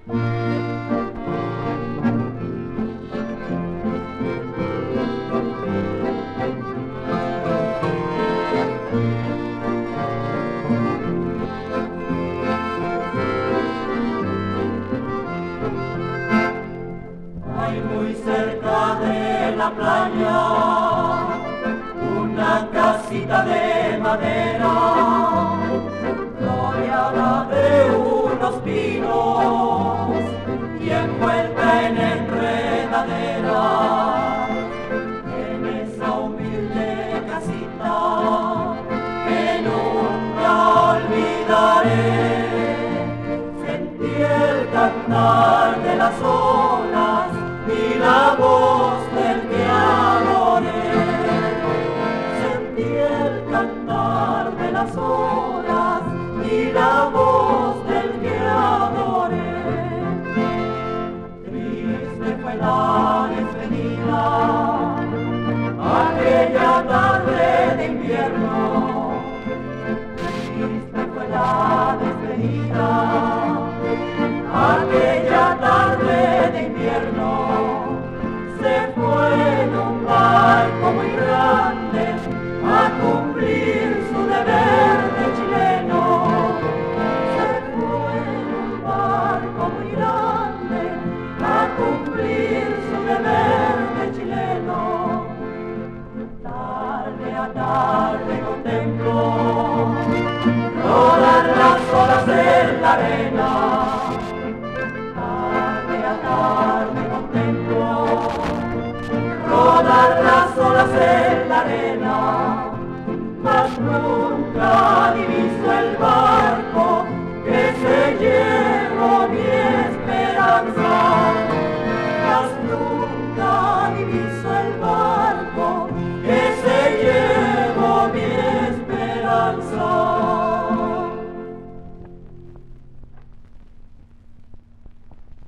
Hay muy cerca de la playa una casita de madera rodeada de unos pinos y envuelta en enredadera. En esa humilde casita que nunca olvidaré, sentí el cantar de las olas y la voz del que adoré. Sentí el cantar de las olas y la voz del que adoré. Triste fue la despedida, aquella tarde de invierno. Triste fue la despedida, aquella tarde de invierno. Se fue en un barco muy grande a cumplir su deber de chileno. Se fue en un barco muy grande a cumplir su deber de chileno. Tarde a tarde contemplo rodar las olas en la arena.